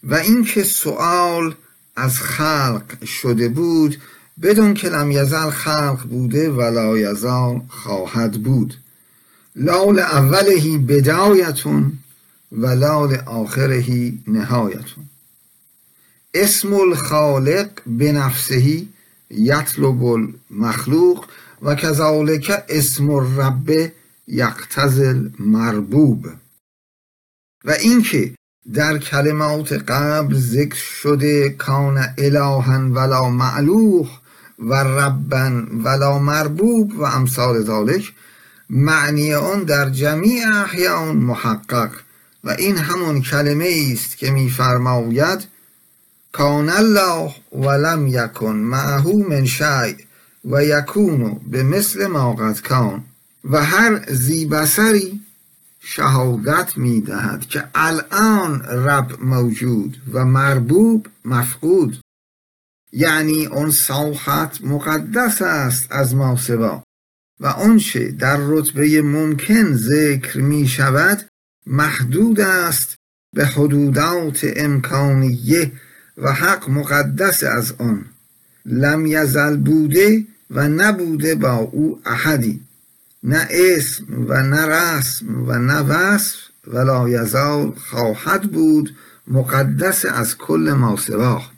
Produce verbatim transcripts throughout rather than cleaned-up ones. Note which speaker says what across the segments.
Speaker 1: و این که سؤال از خلق شده بود بدون که لم یزل خلق بوده و لا یزال خواهد بود. لال اولهی بدایتون و لال آخرهی نهایتون. اسم الخالق بنفسهی یطلب المخلوق و کذالک اسم الرب یقتضی المربوب. و اینکه در کلمات قبل ذکر شده کان الها ولا معلوه و ربا ولا مربوب و امثال ذالک، معنی آن در جمیع احیان محقق و این همون کلمه است که می‌فرماید کان الله ولم یکن معه من شیء و یکون بمثل ما قد کان. و هر ذی بصری شهادت می‌دهد که الان رب موجود و مربوب مفقود، یعنی اون ساحت مقدس است از ما سوا و آنچه در رتبه ممکن ذکر می شود محدود است به حدودات امکانیه و حق مقدس از آن. لم یزل بوده و نبوده با او احدی، نه اسم و نه رسم و نه وصف، ولا یزال خواهد بود مقدس از کل ما سواه.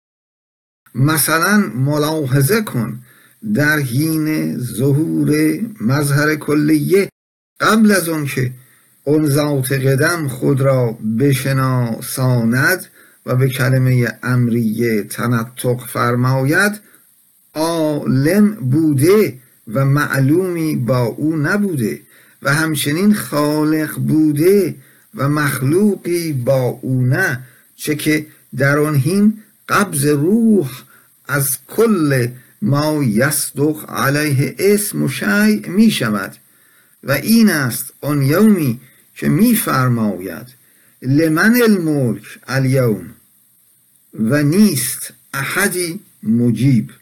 Speaker 1: مثلا ملاحظه کن در حین ظهور مظهر کلیه قبل از اون که اون ذات قدم خود را بشناساند و به کلمه امریه تنطق فرماید، عالم بوده و معلومی با او نبوده و همچنین خالق بوده و مخلوقی با او نه، چه که در آن حین قبض روح از کل ما یصدق علیه اسم و شیء می شود. و این است آن یومی که می فرماید لمن الملک الیوم و نیست احدی مجیب.